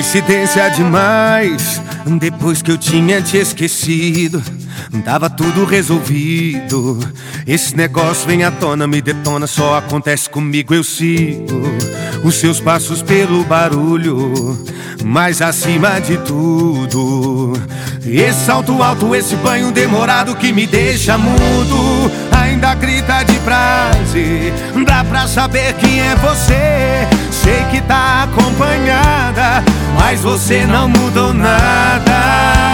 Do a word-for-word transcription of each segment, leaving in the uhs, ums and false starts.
Coincidência demais, depois que eu tinha te esquecido, tava tudo resolvido. Esse negócio vem à tona, me detona, só acontece comigo, eu sigo os seus passos pelo barulho, mas acima de tudo, esse salto alto, esse banho demorado que me deixa mudo, ainda grita de prazer. Dá pra saber quem é você, sei que tá acompanhada, mas você não mudou nada.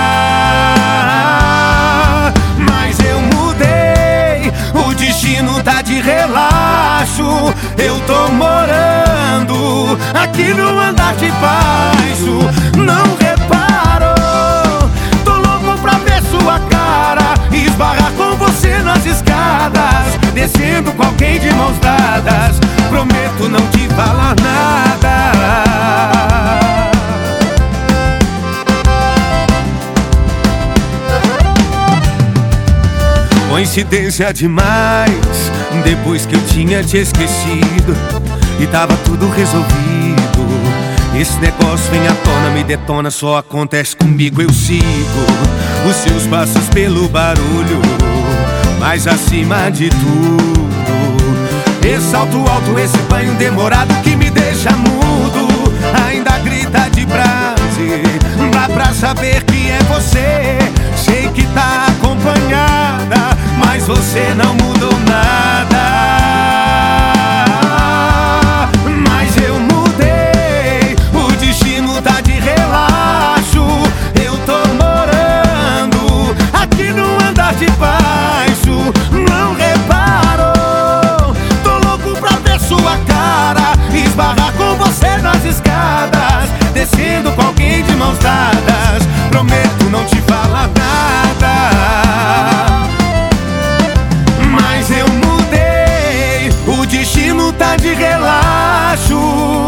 Mas eu mudei, o destino tá de relaxo. Eu tô morando aqui no andar de baixo. Não reparou, tô louco pra ver sua cara, esbarrar com você nas escadas, descendo com alguém de mãos dadas. Prometo não te falar nada. Coincidência demais, depois que eu tinha te esquecido e tava tudo resolvido. Esse negócio vem à tona, me detona, só acontece comigo, eu sigo os seus passos pelo barulho, mas acima de tudo, esse salto alto, esse banho demorado que me deixa mudo, ainda grita de prazer. Dá pra saber que é você, sei que tá acompanhada, mas você não mudou nada. Mas eu mudei, o destino tá de relaxo. Eu tô morando aqui no andar de baixo. Não reparou, tô louco pra ver sua cara, esbarrar com você nas escadas, descendo com alguém de mãos dadas. Prometo não te falar nada. Mas eu mudei, o destino tá de relaxo.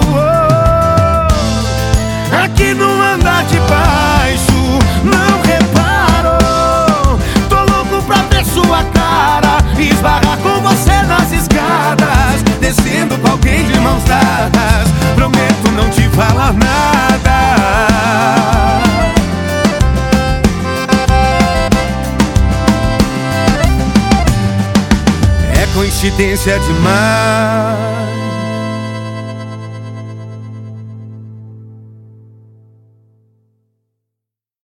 Aqui no andar de baixo. Não reparou, tô louco pra ver sua cara, esbarrar com você nas escadas, descendo com alguém de mãos dadas. Prometo não te falar nada. É coincidência demais.